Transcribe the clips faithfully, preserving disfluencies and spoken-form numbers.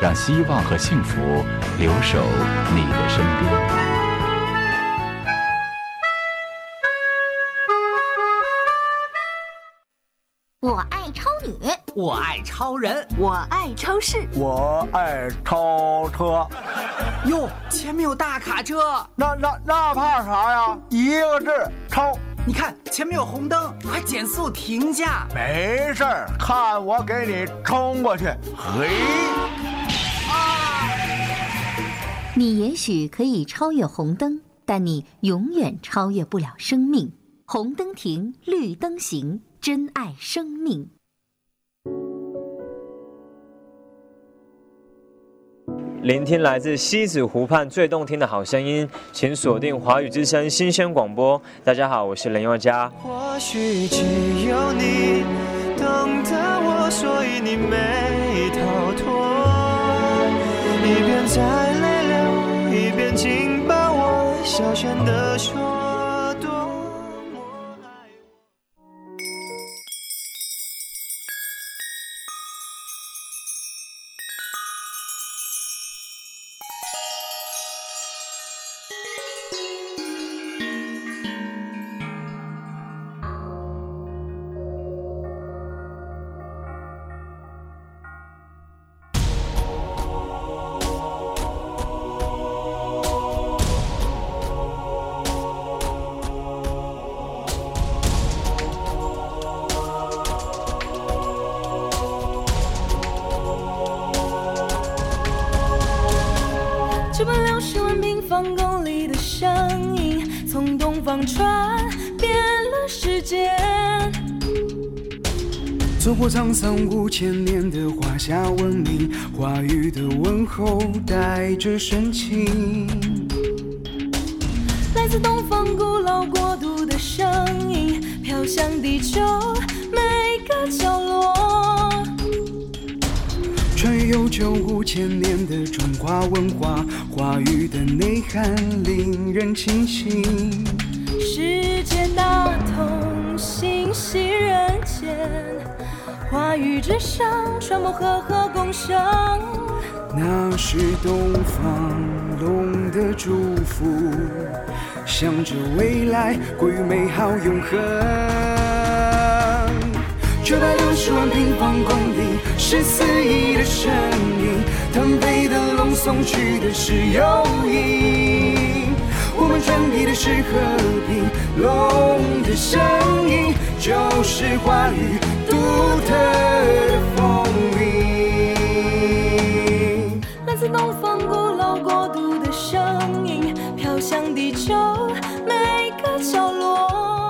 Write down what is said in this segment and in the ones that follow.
让希望和幸福留守你的身边。 我爱超女， 我爱超人， 我爱超市， 我爱超车。 哟，前面有大卡车， 那那那怕啥呀？一个字，超。 你看前面有红灯，还减速停下。 没事儿，看我给你冲过去。嘿！ 啊！你也许可以超越红灯，但你永远超越不了生命。红灯停，绿灯行，珍爱生命。 聆听来自西子湖畔最动听的好声音，请锁定华语之声新鲜广播。大家好，我是林宥嘉。 或许只有你懂得我，所以你没逃脱。一边在泪流，一边紧抱我，小声地说。 这百六十万平方公里的声音，从东方传遍了世界。 走过沧桑五千年的华夏文明，华语的问候带着深情。 来自东方古老国度的声音，飘向地球每个角落。 穿越悠久五千年的中华文化，华语的内涵令人倾心。 世界大同，心系人间，华语之声传播和和共生。 那是东方龙的祝福，向着未来归于美好永恒。九百六十万平方公里，十四亿的声音，腾飞的龙，送去的是友谊。我们传递的是和平，龙的声音就是华语独特的风铃。 来自东方古老国度的声音，飘向地球每个角落。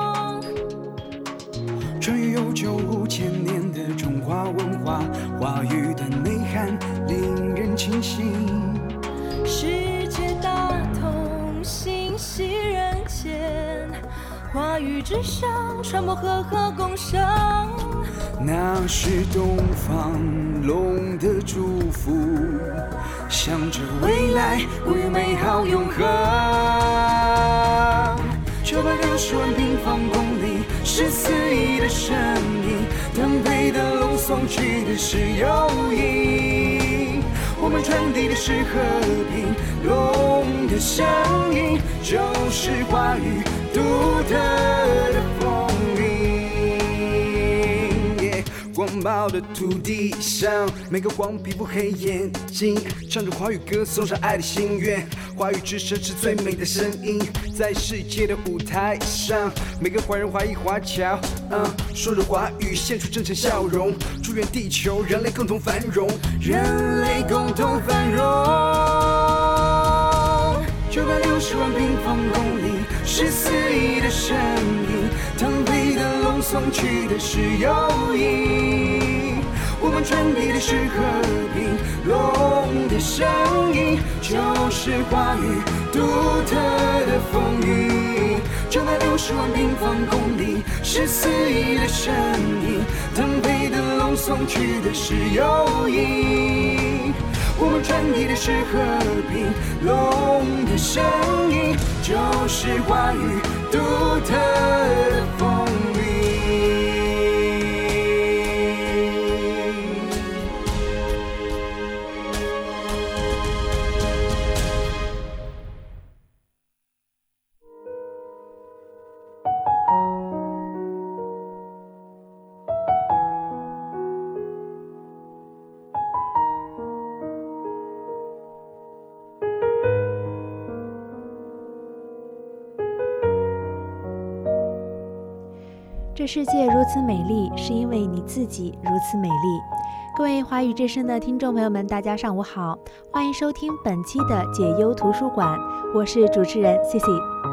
穿越悠久五千年的中华文化，华语的内涵令人倾心。 世界大同，心系人间，华语之声传播和和共生。 那是东方龙的祝福，向着未来归于美好永恒。九百六十万平方公里，十四亿的声音，腾飞的龙，送去的是友谊。我们传递的是和平，龙的声音就是华语独特的风铃。广袤的土地上，每个黄皮肤黑眼睛，唱着华语歌，送上爱的心愿。华语之声是最美的声音，在世界的舞台上，每个华人华裔华侨，嗯，说着华语，献出真诚笑容，祝愿地球人类共同繁荣，人类共同繁荣。九百六十万平方公里，十四亿的声音，腾飞的龙，送去的是友谊。我们传递的是和平，龙的声音就是华语独特的风韵。九百六十万平方公里，十四亿的声音，腾飞的龙，送去的是友谊。我们传递的是和平，龙的声音就是华语独特的风铃。 这世界如此美丽，是因为你自己如此美丽。各位华语之声的听众朋友们，大家上午好，欢迎收听本期的解忧图书馆，我是主持人 C C。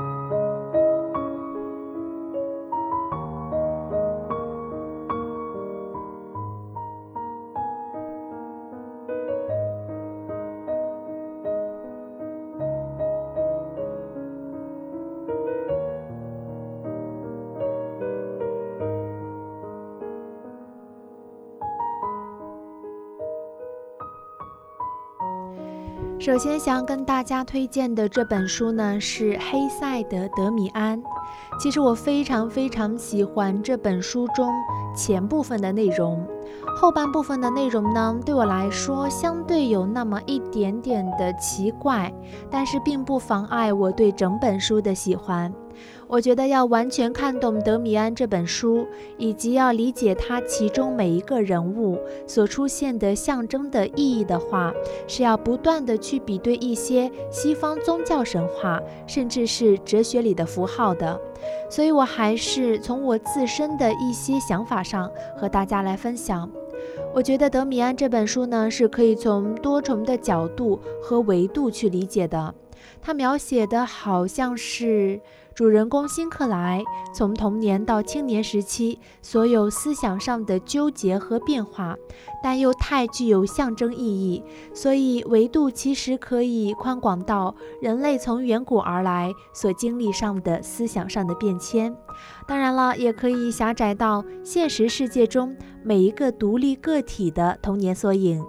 首先想跟大家推荐的这本书呢是黑塞的《德米安》。其实我非常非常喜欢这本书中前部分的内容，后半部分的内容呢对我来说相对有那么一点点的奇怪，但是并不妨碍我对整本书的喜欢。我觉得要完全看懂德米安这本书，以及要理解它其中每一个人物所出现的象征的意义的话，是要不断的去比对一些西方宗教神话，甚至是哲学里的符号的。所以我还是从我自身的一些想法上和大家来分享。我觉得德米安这本书呢，是可以从多重的角度和维度去理解的。它描写的好像是主人公辛克莱从童年到青年时期所有思想上的纠结和变化，但又太具有象征意义，所以维度其实可以宽广到人类从远古而来所经历上的思想上的变迁。当然了，也可以狭窄到现实世界中每一个独立个体的童年缩影。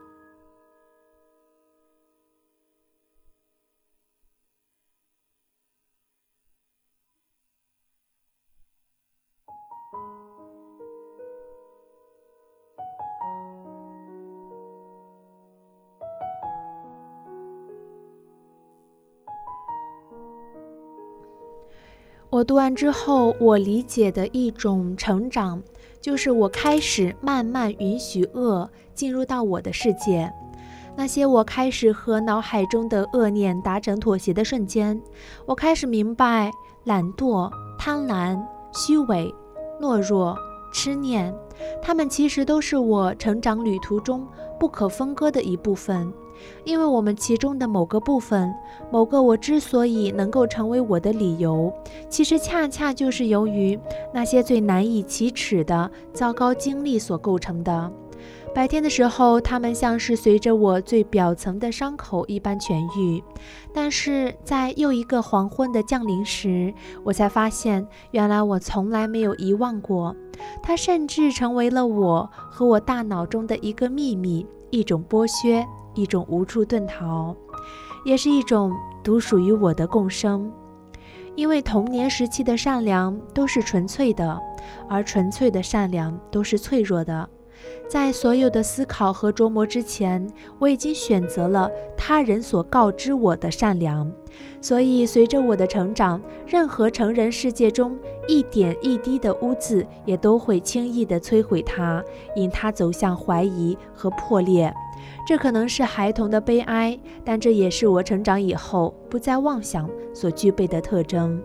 我读完之后，我理解的一种成长，就是我开始慢慢允许恶进入到我的世界。那些我开始和脑海中的恶念达成妥协的瞬间，我开始明白懒惰、贪婪、虚伪、懦弱、痴念，它们其实都是我成长旅途中不可分割的一部分。因为我们其中的某个部分，某个我之所以能够成为我的理由，其实恰恰就是由于那些最难以启齿的糟糕经历所构成的。白天的时候，它们像是随着我最表层的伤口一般痊愈，但是在又一个黄昏的降临时，我才发现原来我从来没有遗忘过它，甚至成为了我和我大脑中的一个秘密，一种剥削，一种无处遁逃，也是一种独属于我的共生。因为童年时期的善良都是纯粹的，而纯粹的善良都是脆弱的。在所有的思考和琢磨之前，我已经选择了他人所告知我的善良，所以随着我的成长，任何成人世界中一点一滴的污渍也都会轻易地摧毁它，引它走向怀疑和破裂。这可能是孩童的悲哀，但这也是我成长以后不再妄想所具备的特征。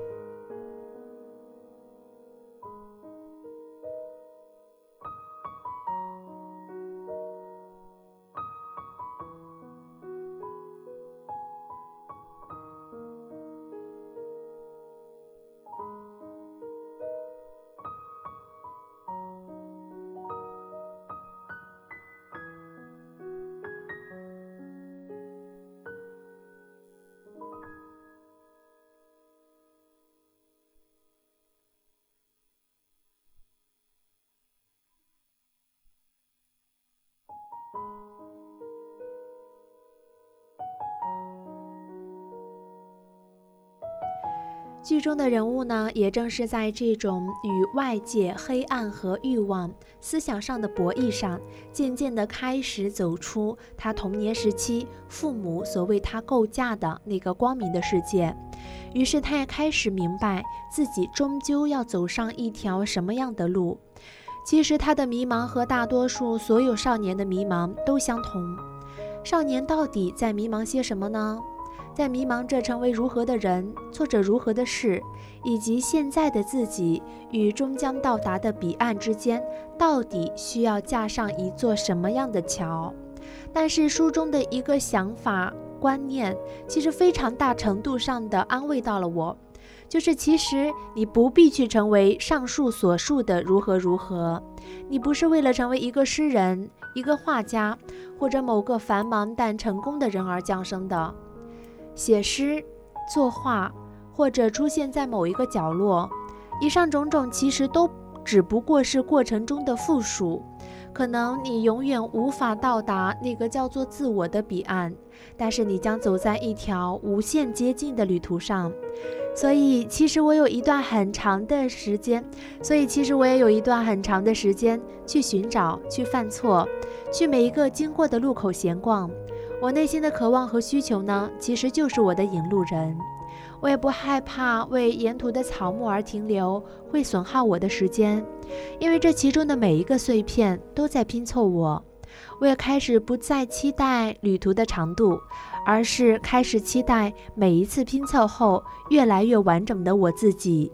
剧中的人物呢，也正是在这种与外界黑暗和欲望思想上的博弈上，渐渐地开始走出他童年时期父母所为他构架的那个光明的世界。于是他也开始明白自己终究要走上一条什么样的路。其实他的迷茫和大多数所有少年的迷茫都相同。少年到底在迷茫些什么呢？ 在迷茫着成为如何的人，做着如何的事，以及现在的自己与终将到达的彼岸之间，到底需要架上一座什么样的桥。但是书中的一个想法观念，其实非常大程度上的安慰到了我，就是其实你不必去成为上述所述的如何如何，你不是为了成为一个诗人、一个画家，或者某个繁忙但成功的人而降生的。写诗、作画，或者出现在某一个角落，以上种种其实都只不过是过程中的附属。可能你永远无法到达那个叫做自我的彼岸，但是你将走在一条无限接近的旅途上。所以其实我有一段很长的时间，所以其实我也有一段很长的时间去寻找，去犯错，去每一个经过的路口闲逛。我内心的渴望和需求呢，其实就是我的引路人。我也不害怕为沿途的草木而停留会损耗我的时间，因为这其中的每一个碎片都在拼凑我。我也开始不再期待旅途的长度，而是开始期待每一次拼凑后越来越完整的我自己。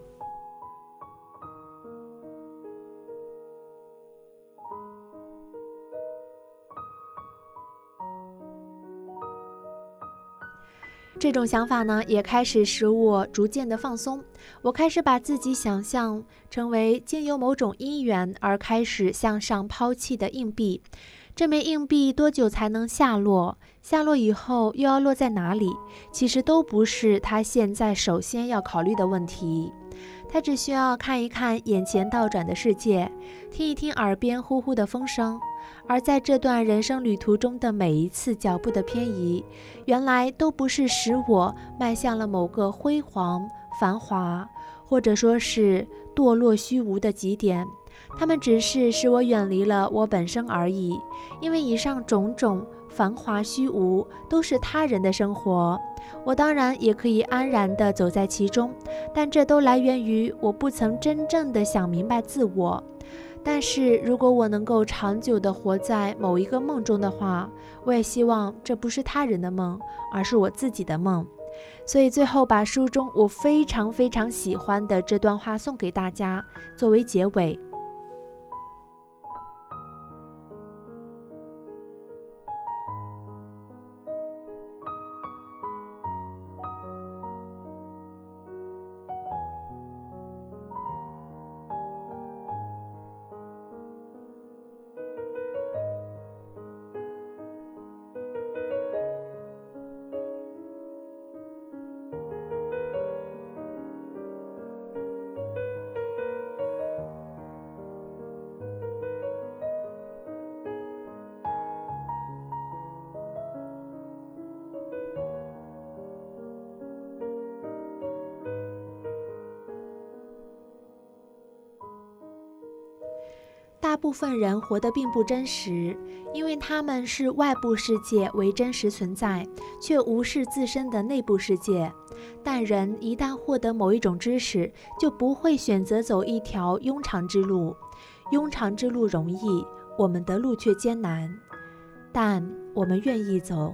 这种想法呢，也开始使我逐渐的放松。我开始把自己想象成为经由某种因缘而开始向上抛弃的硬币。这枚硬币多久才能下落？下落以后又要落在哪里？其实都不是他现在首先要考虑的问题。他只需要看一看眼前倒转的世界，听一听耳边呼呼的风声。而在这段人生旅途中的每一次脚步的偏移，原来都不是使我迈向了某个辉煌繁华，或者说是堕落虚无的极点，它们只是使我远离了我本身而已。因为以上种种繁华虚无都是他人的生活，我当然也可以安然地走在其中，但这都来源于我不曾真正地想明白自我。但是如果我能够长久地活在某一个梦中的话，我也希望这不是他人的梦，而是我自己的梦。所以最后把书中我非常非常喜欢的这段话送给大家，作为结尾。大部分人活得并不真实，因为他们视外部世界为真实存在，却无视自身的内部世界。但人一旦获得某一种知识，就不会选择走一条庸常之路。庸常之路容易，我们的路却艰难，但我们愿意走。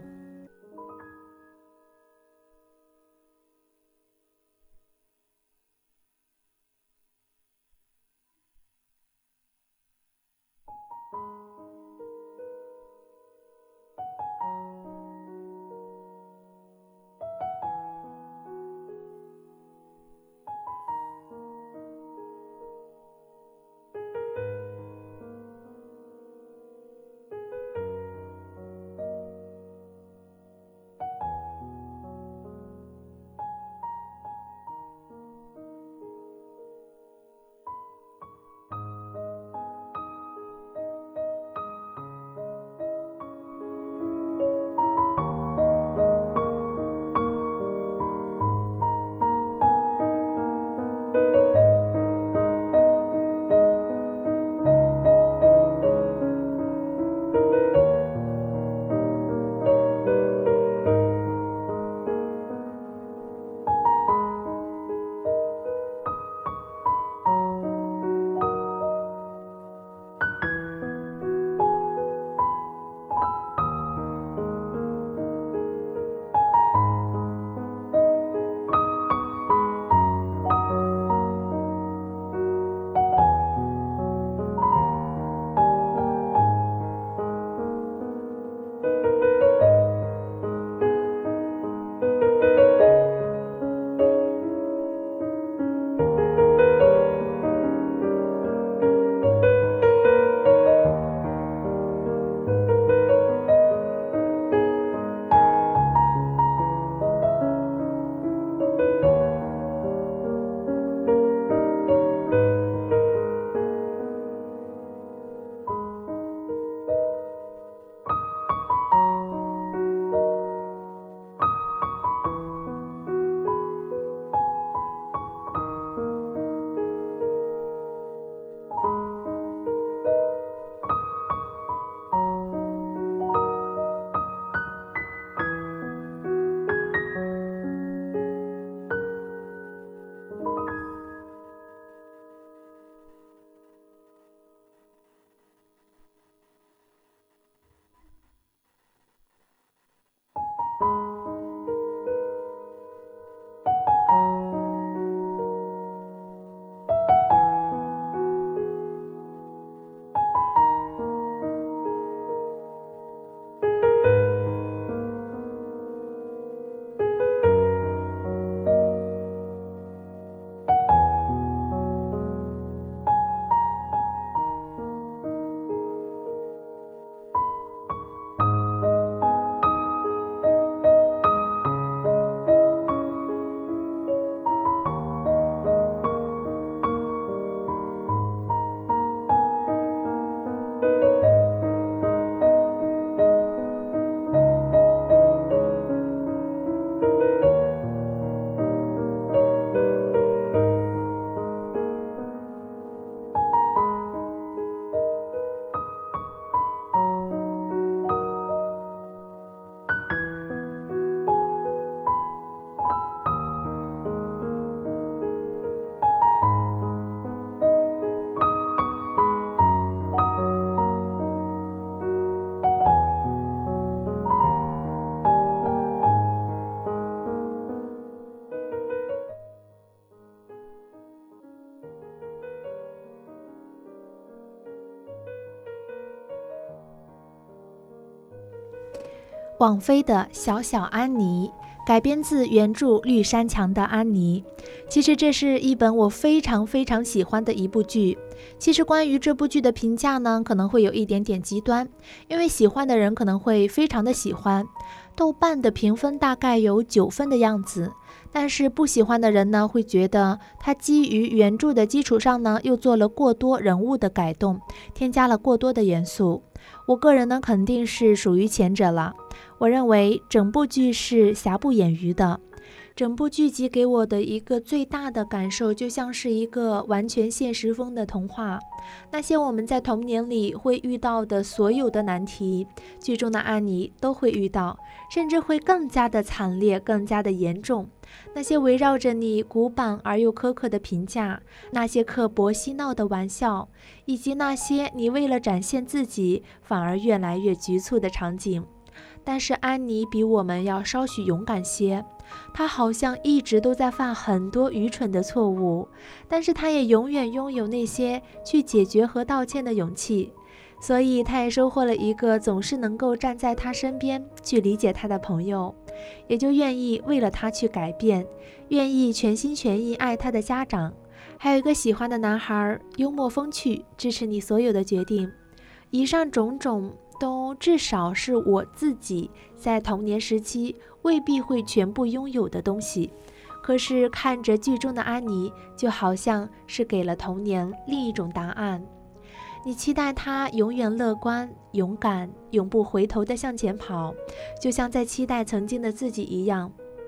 网飞的《小小安妮》，改编自原著绿山墙的安妮。其实这是一本我非常非常喜欢的一部剧。其实关于这部剧的评价呢，可能会有一点点极端，因为喜欢的人可能会非常的喜欢，豆瓣的评分大概有九分的样子。但是不喜欢的人呢，会觉得它基于原著的基础上呢，又做了过多人物的改动，添加了过多的元素。我个人呢，肯定是属于前者了。我认为整部剧是瑕不掩瑜的。整部剧集给我的一个最大的感受，就像是一个完全现实风的童话。那些我们在童年里会遇到的所有的难题，剧中的安妮都会遇到，甚至会更加的惨烈，更加的严重。那些围绕着你古板而又苛刻的评价，那些刻薄嬉闹的玩笑，以及那些你为了展现自己反而越来越局促的场景。但是安妮比我们要稍许勇敢些，她好像一直都在犯很多愚蠢的错误，但是她也永远拥有那些去解决和道歉的勇气，所以她也收获了一个总是能够站在她身边去理解她的朋友，也就愿意为了她去改变，愿意全心全意爱她的家长，还有一个喜欢的男孩，幽默风趣，支持你所有的决定。以上种种都至少是我自己在童年时期未必会全部拥有的东西，可是看着剧中的安妮，就好像是给了童年另一种答案。你期待她永远乐观、勇敢，永不回头地向前跑，就像在期待曾经的自己一样。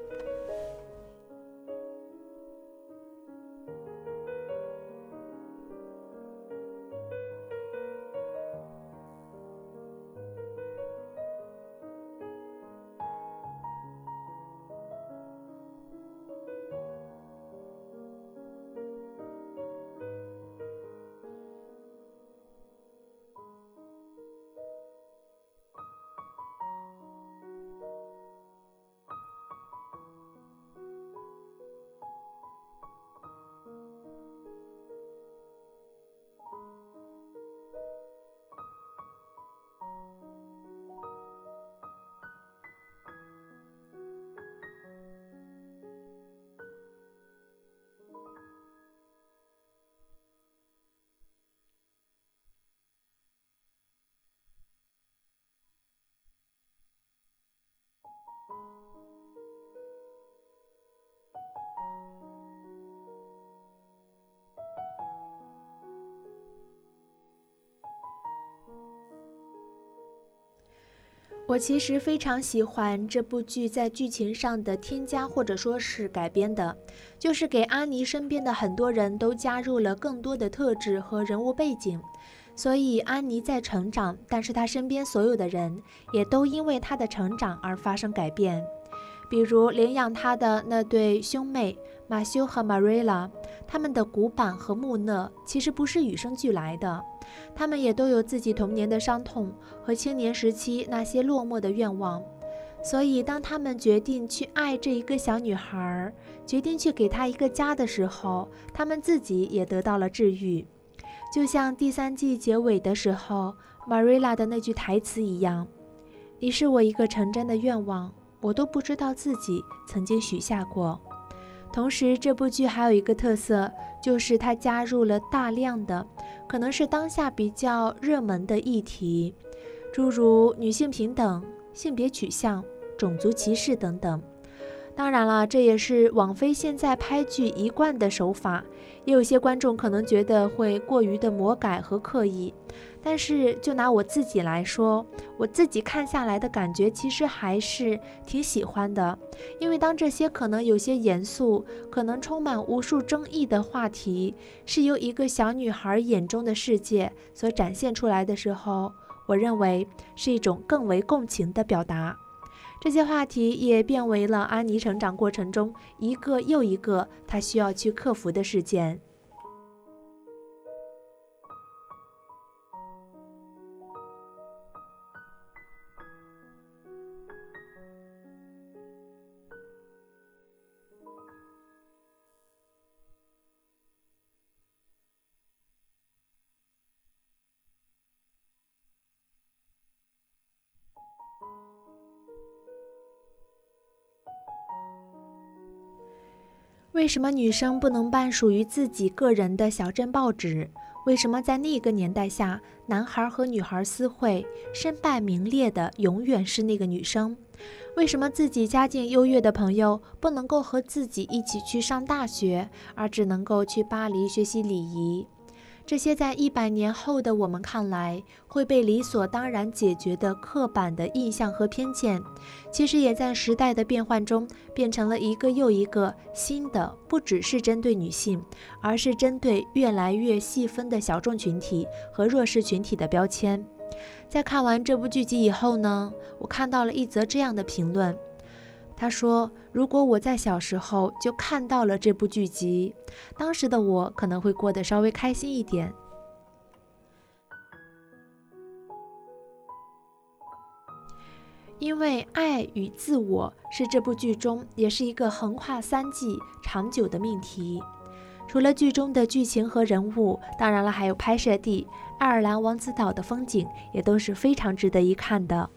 我其实非常喜欢这部剧在剧情上的添加或者说是改编的，就是给安妮身边的很多人都加入了更多的特质和人物背景，所以安妮在成长，但是她身边所有的人也都因为她的成长而发生改变。比如领养她的那对兄妹马修和 Marilla， 他们的古板和木讷其实不是与生俱来的，他们也都有自己童年的伤痛和青年时期那些落寞的愿望，所以当他们决定去爱这一个小女孩，决定去给她一个家的时候，他们自己也得到了治愈。就像第三季结尾的时候 Marilla 的那句台词一样，你是我一个成真的愿望，我都不知道自己曾经许下过。同时这部剧还有一个特色，就是它加入了大量的可能是当下比较热门的议题，诸如女性平等、性别取向、种族歧视等等。当然了，这也是网飞现在拍剧一贯的手法，也有些观众可能觉得会过于的魔改和刻意，但是就拿我自己来说，我自己看下来的感觉其实还是挺喜欢的。因为当这些可能有些严肃，可能充满无数争议的话题，是由一个小女孩眼中的世界所展现出来的时候，我认为是一种更为共情的表达。这些话题也变为了安妮成长过程中一个又一个她需要去克服的事件。 为什么女生不能办属于自己个人的小镇报纸？为什么在那个年代下，男孩和女孩私会，身败名裂的永远是那个女生？为什么自己家境优越的朋友不能够和自己一起去上大学，而只能够去巴黎学习礼仪？这些在一百年后的我们看来会被理所当然解决的刻板的印象和偏见，其实也在时代的变换中变成了一个又一个新的，不只是针对女性，而是针对越来越细分的小众群体和弱势群体的标签。在看完这部剧集以后呢，我看到了一则这样的评论，他说，如果我在小时候就看到了这部剧集，当时的我可能会过得稍微开心一点。因为爱与自我是这部剧中也是一个横跨三季长久的命题。除了剧中的剧情和人物，当然了，还有拍摄地爱尔兰王子岛的风景也都是非常值得一看的。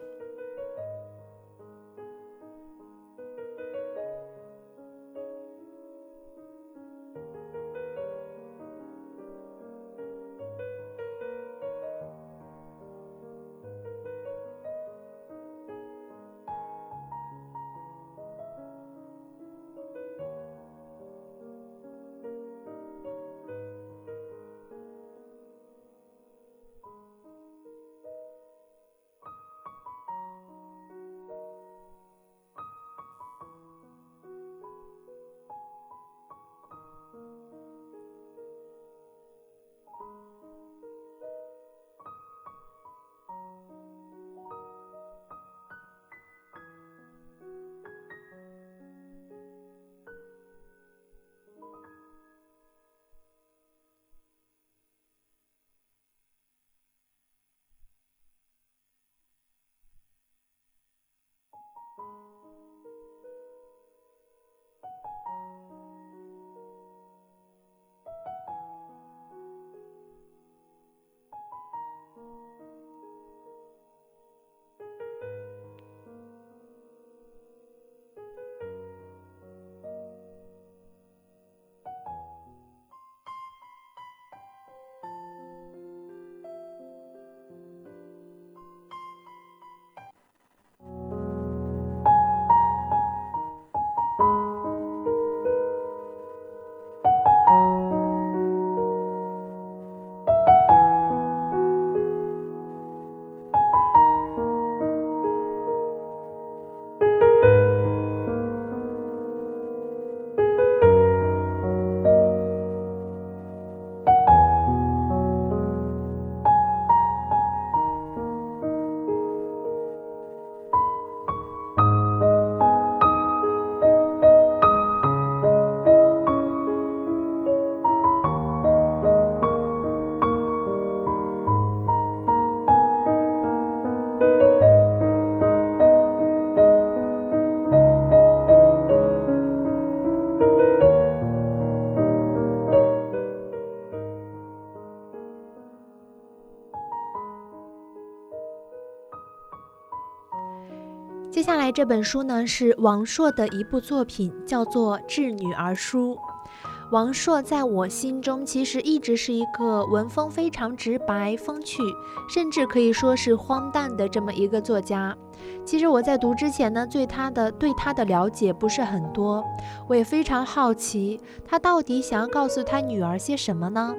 接下来这本书呢是王朔的一部作品，叫做《致女儿书》。王朔在我心中其实一直是一个文风非常直白、风趣，甚至可以说是荒诞的这么一个作家。其实我在读之前呢，对他的对他的了解不是很多，我也非常好奇，他到底想要告诉他女儿些什么呢？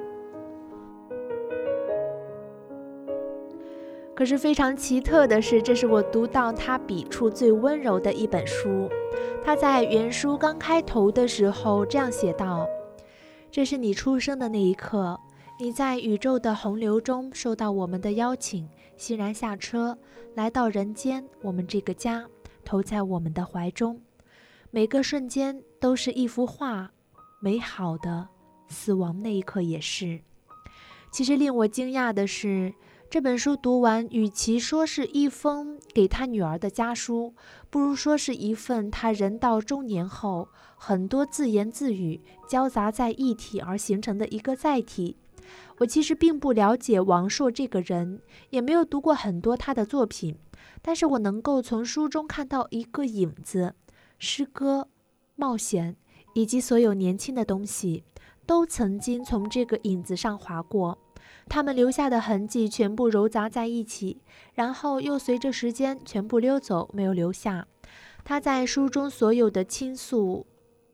可是非常奇特的是，这是我读到他笔触最温柔的一本书。他在原书刚开头的时候这样写道：这是你出生的那一刻，你在宇宙的洪流中受到我们的邀请，欣然下车，来到人间，我们这个家，投在我们的怀中。每个瞬间都是一幅画，美好的，死亡那一刻也是。其实令我惊讶的是，这本书读完，与其说是一封给他女儿的家书，不如说是一份他人到中年后很多自言自语交杂在一体而形成的一个载体。我其实并不了解王朔这个人，也没有读过很多他的作品，但是我能够从书中看到一个影子，诗歌、冒险以及所有年轻的东西，都曾经从这个影子上划过。他们留下的痕迹全部糅杂在一起，然后又随着时间全部溜走，没有留下。他在书中所有的倾诉，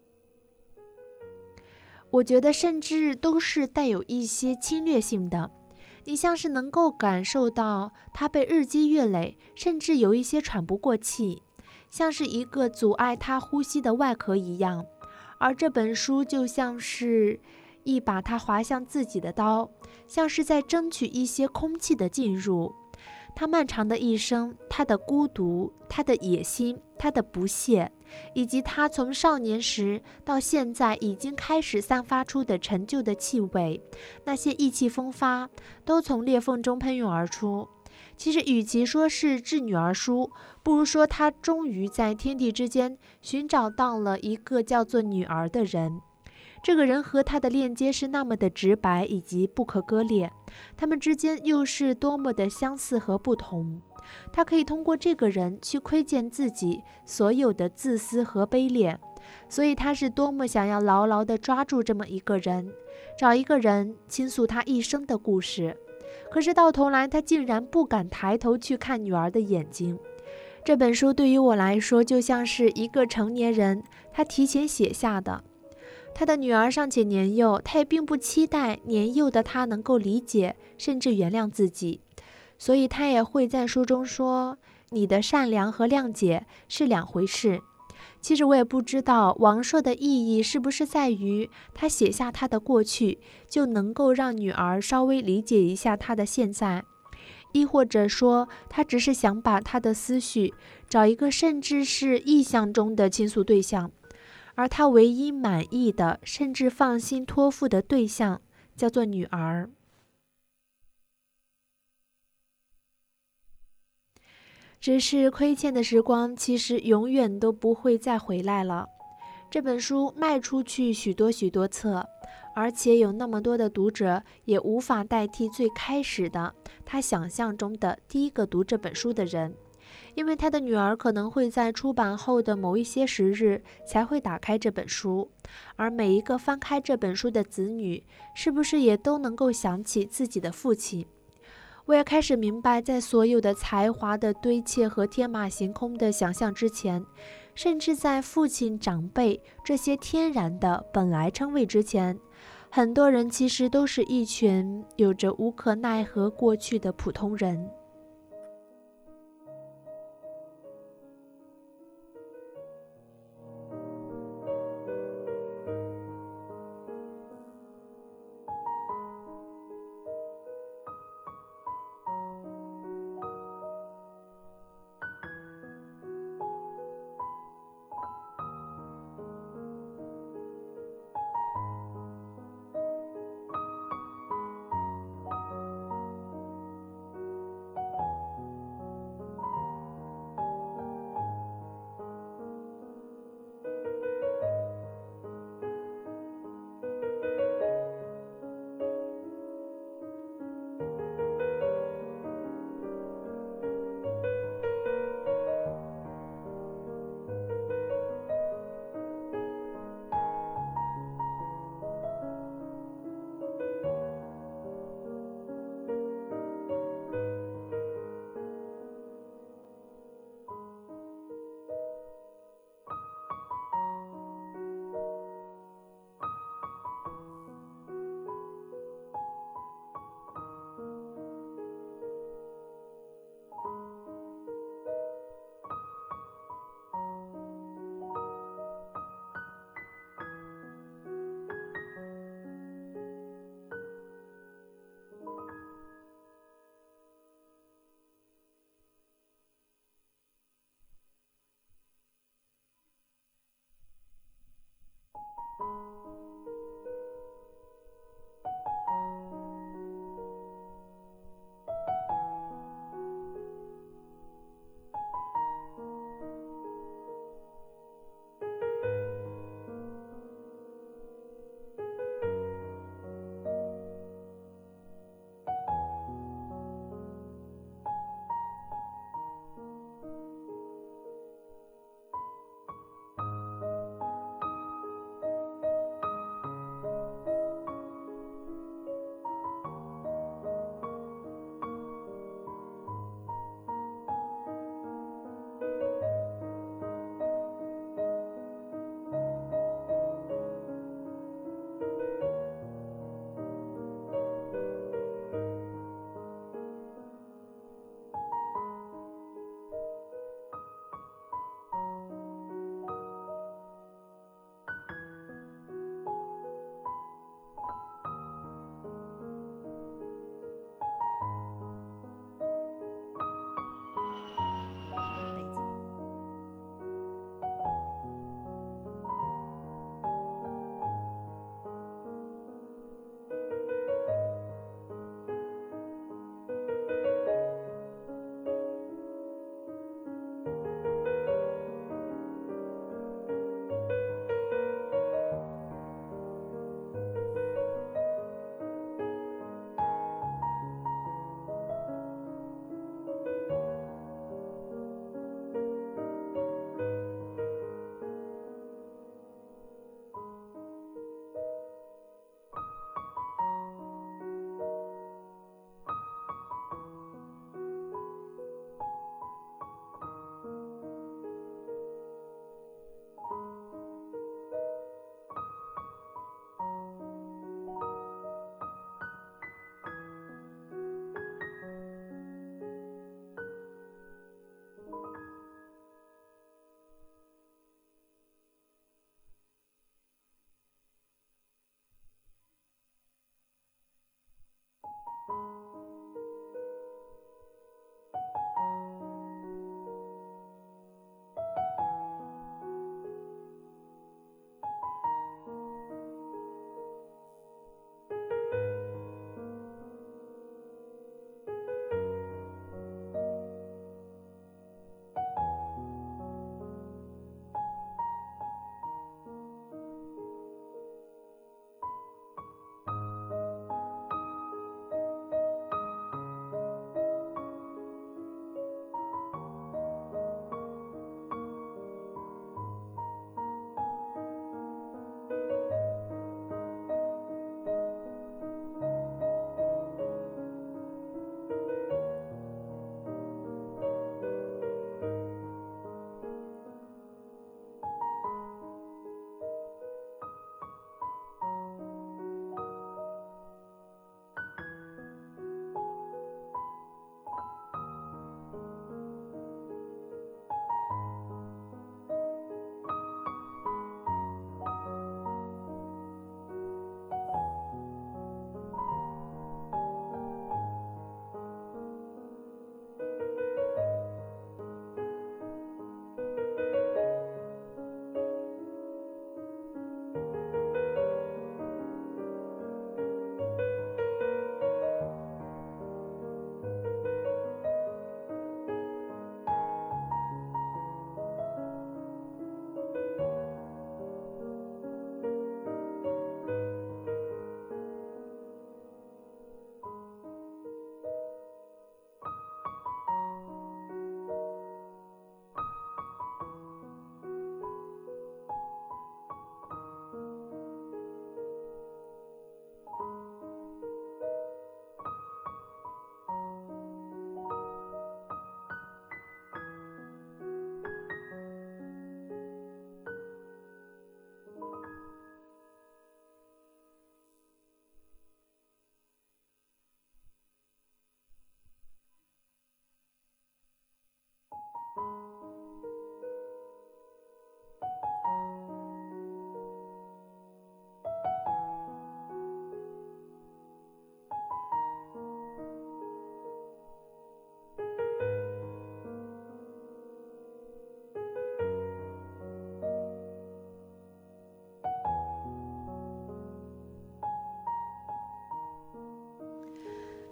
我觉得甚至都是带有一些侵略性的。你像是能够感受到他被日积月累，甚至有一些喘不过气，像是一个阻碍他呼吸的外壳一样。而这本书就像是一把他划向自己的刀，像是在争取一些空气的进入。他漫长的一生，他的孤独，他的野心，他的不屑，以及他从少年时到现在已经开始散发出的陈旧的气味，那些意气风发都从裂缝中喷涌而出。其实与其说是致女儿书，不如说他终于在天地之间寻找到了一个叫做女儿的人。这个人和他的链接是那么的直白以及不可割裂，他们之间又是多么的相似和不同。他可以通过这个人去窥见自己所有的自私和卑劣，所以他是多么想要牢牢地抓住这么一个人，找一个人倾诉他一生的故事。可是到头来，他竟然不敢抬头去看女儿的眼睛。这本书对于我来说，就像是一个成年人他提前写下的。他的女儿尚且年幼，他也并不期待年幼的他能够理解甚至原谅自己，所以他也会在书中说，你的善良和谅解是两回事。其实我也不知道王朔的意义是不是在于他写下他的过去，就能够让女儿稍微理解一下他的现在，亦或者说他只是想把他的思绪找一个甚至是意象中的倾诉对象，而他唯一满意的甚至放心托付的对象叫做女儿。只是亏欠的时光其实永远都不会再回来了。这本书卖出去许多许多册，而且有那么多的读者，也无法代替最开始的他想象中的第一个读这本书的人。因为他的女儿可能会在出版后的某一些时日才会打开这本书，而每一个翻开这本书的子女，是不是也都能够想起自己的父亲？我也开始明白，在所有的才华的堆砌和天马行空的想象之前，甚至在父亲、长辈这些天然的本来称谓之前，很多人其实都是一群有着无可奈何过去的普通人。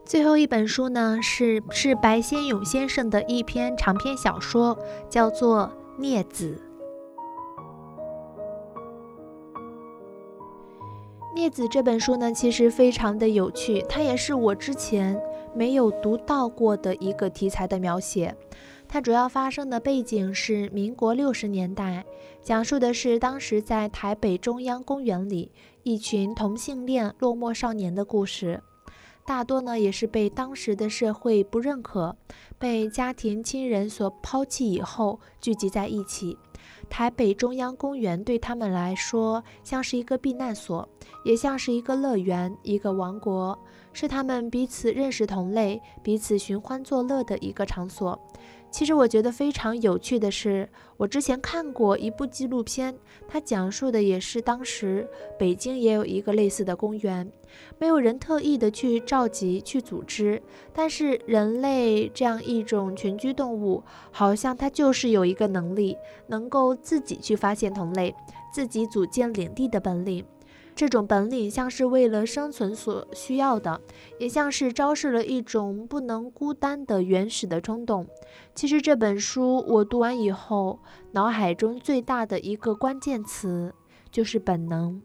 最后一本书呢，是是白先勇先生的一篇长篇小说，叫做《孽子》。《孽子》这本书呢，其实非常的有趣，它也是我之前没有读到过的一个题材的描写。它主要发生的背景是民国六十年代，讲述的是当时在台北中央公园里一群同性恋落寞少年的故事。大多呢也是被当时的社会不认可，被家庭亲人所抛弃以后聚集在一起。台北中央公园对他们来说像是一个避难所，也像是一个乐园，一个王国，是他们彼此认识同类，彼此寻欢作乐的一个场所。其实我觉得非常有趣的是，我之前看过一部纪录片，它讲述的也是当时北京也有一个类似的公园，没有人特意的去召集去组织，但是人类这样一种群居动物，好像它就是有一个能力，能够自己去发现同类，自己组建领地的本领。这种本领像是为了生存所需要的，也像是昭示了一种不能孤单的原始的冲动。其实这本书我读完以后，脑海中最大的一个关键词就是本能。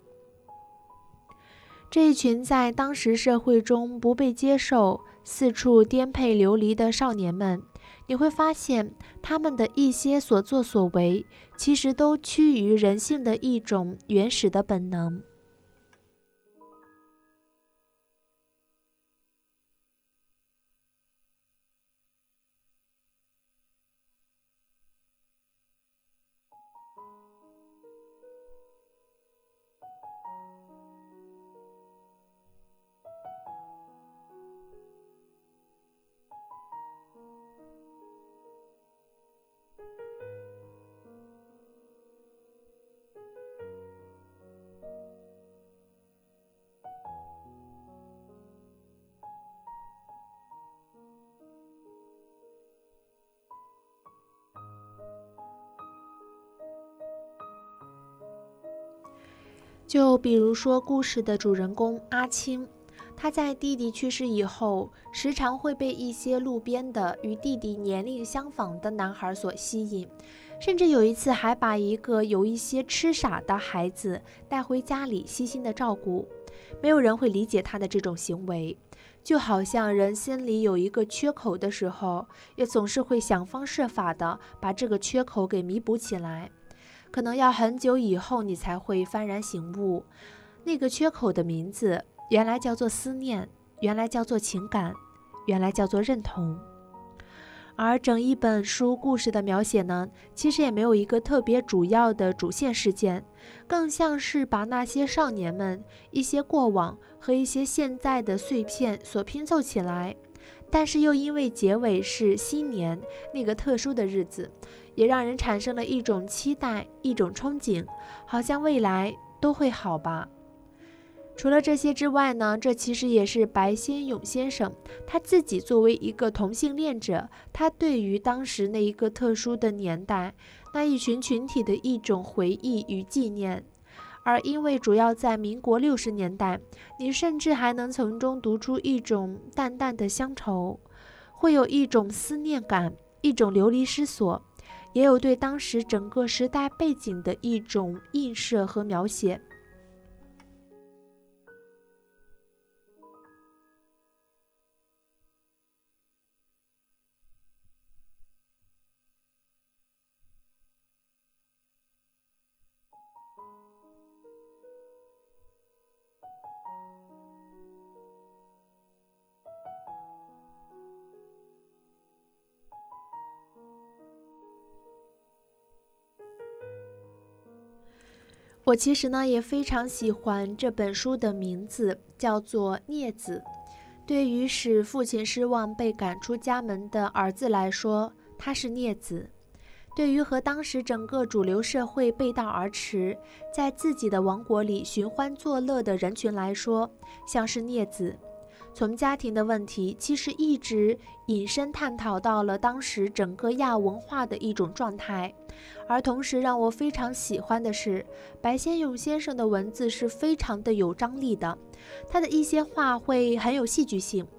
这一群在当时社会中不被接受、四处颠沛流离的少年们，你会发现他们的一些所作所为，其实都趋于人性的一种原始的本能。就比如说故事的主人公阿青，他在弟弟去世以后，时常会被一些路边的与弟弟年龄相仿的男孩所吸引，甚至有一次还把一个有一些痴傻的孩子带回家里悉心的照顾。没有人会理解他的这种行为，就好像人心里有一个缺口的时候，也总是会想方设法的把这个缺口给弥补起来。可能要很久以后你才会幡然醒悟，那个缺口的名字原来叫做思念，原来叫做情感，原来叫做认同。而整一本书故事的描写呢，其实也没有一个特别主要的主线事件，更像是把那些少年们一些过往和一些现在的碎片所拼凑起来。但是又因为结尾是新年那个特殊的日子，也让人产生了一种期待，一种憧憬，好像未来都会好吧。除了这些之外呢，这其实也是白先勇先生他自己作为一个同性恋者，他对于当时那一个特殊的年代，那一群群体的一种回忆与纪念。而因为主要在民国六十年代，你甚至还能从中读出一种淡淡的乡愁，会有一种思念感，一种流离失所，也有对当时整个时代背景的一种映射和描写。我其实呢也非常喜欢这本书的名字，叫做《孽子》。对于使父亲失望被赶出家门的儿子来说，他是孽子；对于和当时整个主流社会背道而驰，在自己的王国里寻欢作乐的人群来说，像是孽子。从家庭的问题，其实一直引申探讨到了当时整个亚文化的一种状态。而同时让我非常喜欢的是，白先勇先生的文字是非常的有张力的，他的一些话会很有戏剧性，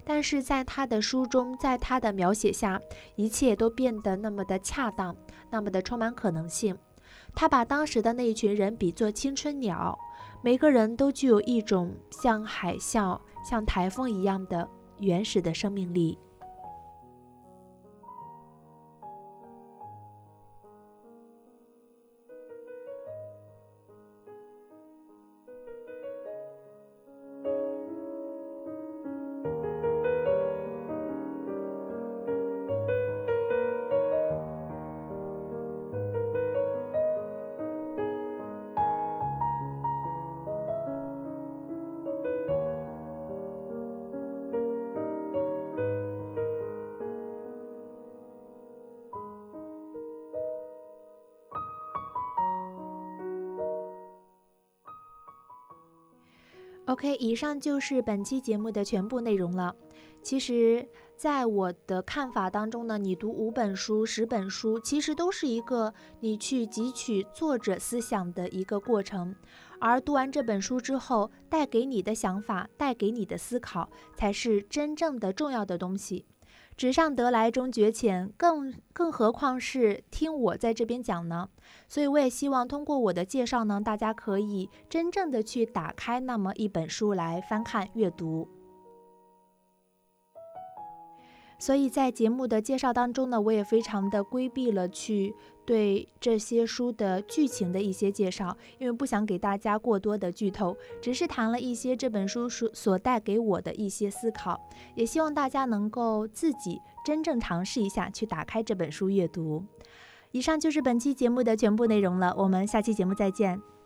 但是在他的书中，在他的描写下，一切都变得那么的恰当，那么的充满可能性。他把当时的那一群人比作青春鸟，每个人都具有一种像海啸、像台风一样的原始的生命力。OK， 以上就是本期节目的全部内容了。其实在我的看法当中呢，你读五本书、十本书，其实都是一个你去汲取作者思想的一个过程。而读完这本书之后，带给你的想法、带给你的思考，才是真正的重要的东西。纸上得来终觉浅，更更何况是听我在这边讲呢？所以我也希望通过我的介绍呢，大家可以真正的去打开那么一本书来翻看阅读。所以在节目的介绍当中呢，我也非常的规避了去对这些书的剧情的一些介绍，因为不想给大家过多的剧透，只是谈了一些这本书所带给我的一些思考，也希望大家能够自己真正尝试一下去打开这本书阅读。以上就是本期节目的全部内容了，我们下期节目再见。